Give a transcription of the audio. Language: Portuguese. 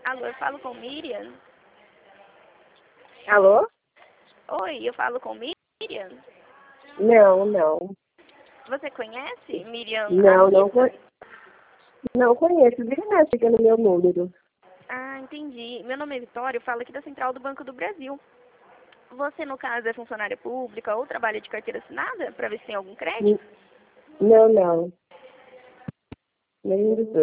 Alô, eu falo com Miriam? Alô? Oi, eu falo com Miriam? Não, não. Você conhece Miriam Não, Anissa? não conheço. Vira e mexe aqui no meu número. Ah, entendi. Meu nome é Vitória, eu falo aqui da Central do Banco do Brasil. Você, no caso, é funcionária pública ou trabalha de carteira assinada para ver se tem algum crédito? Não, não. Nenhum dos dois.